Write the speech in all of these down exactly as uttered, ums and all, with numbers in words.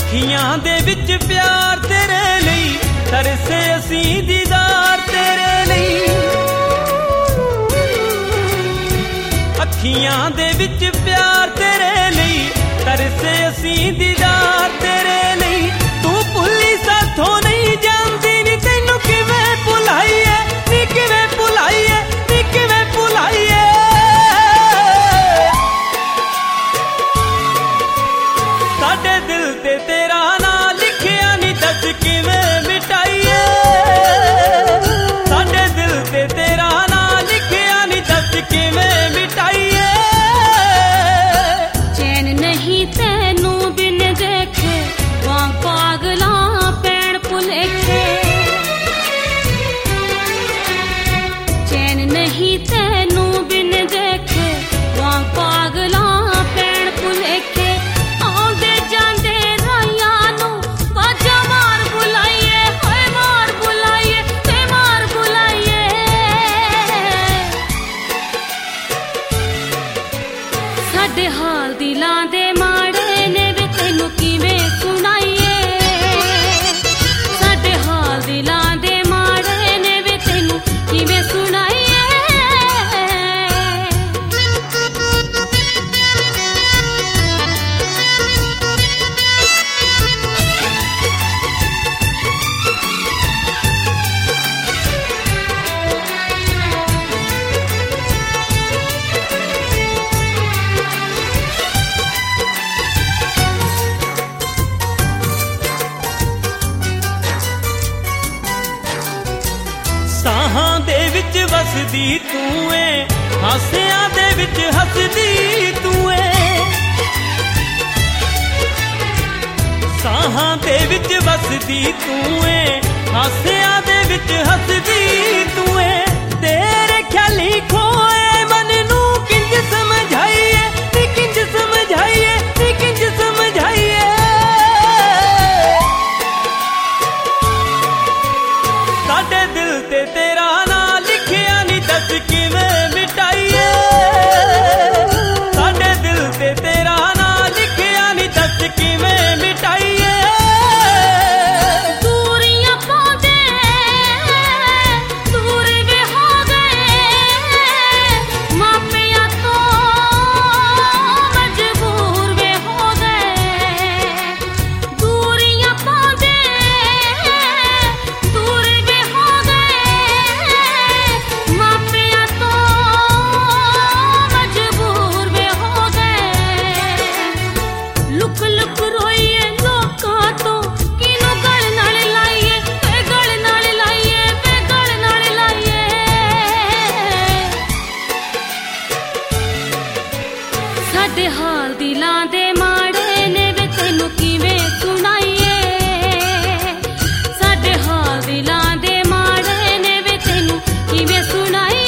अखियां दे विच प्यार तेरे लई तरसे असीं दीदार तेरे लई अखियां दे विच प्यार तेरे लई तरसे असीं दीदार तेरे लई तू भुल्ली साथों नहीं जानदी नी तैनू किवें भुलाईए नी किवें भुलाईए नी किवें भुलाईए साडे दिल ते तेरा नां लिखिया नी दस किवें मिटाईए साडे दिल ते तेरा नां लिखिया नी दस किवें मिटाईए चैन नहीं तैनू बिन देखे वां पागला पैण भुलेखे चैन नहीं तैनू बिन देखे वां पागला पैण भुलेखे आंदे जांदे राइयां नू बाजा मार बुलाईए होए मार बुलाईए ते मार बुलाईए साडे हाल दिलां दे माड़े ने वे तैनू किवें सुनाईए साडे हाल दिलां दे माड़े ने वे तैनू किवें सुनाईए साहां दे विच वसदी तू ऐ हासियां दे विच हसदी तू ऐ साहां दे विच वसदी तू ऐ हासियां दे विच हसदी तू ऐ तेरे ख्याली खोए मन नू किंज समझाईए नी किंज समझाईए नी किंज समझाईए साडे दिल ते तेरा नां लिखिया नी दस किवें मिटाईए साडे दिल ते तेरा नां लिखिया नी दस किवें मिटाईए दूरियां पांदे दूर वे हो गए मापियां तो मजबूर वे हो गए दूरियां पांदे दूर वे हो गए मापियां तो मजबूर वे हो गए लुक लुक रोईए लोकां तो किनू गल नाल लाईए वे गल नाल लाईए वे गल नाल लाईए साडे हाल दिलां दे माड़े ने वे तैनू किवें सुनाईए साडे हाल दिलां दे माड़े ने वे तैनू किवें सुनाईए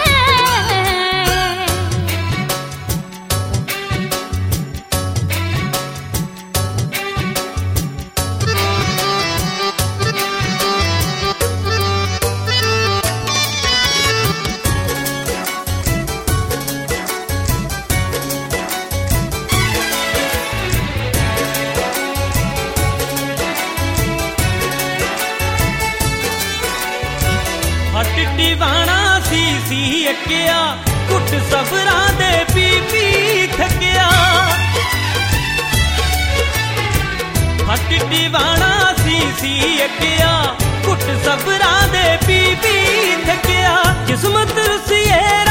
हट दीवाना सी सी अक्किया कुट सबरां दे पी पी थकिया हट दीवाना सी सी अक्किया कुट सबरां दे पी पी थकिया किस्मत रसिए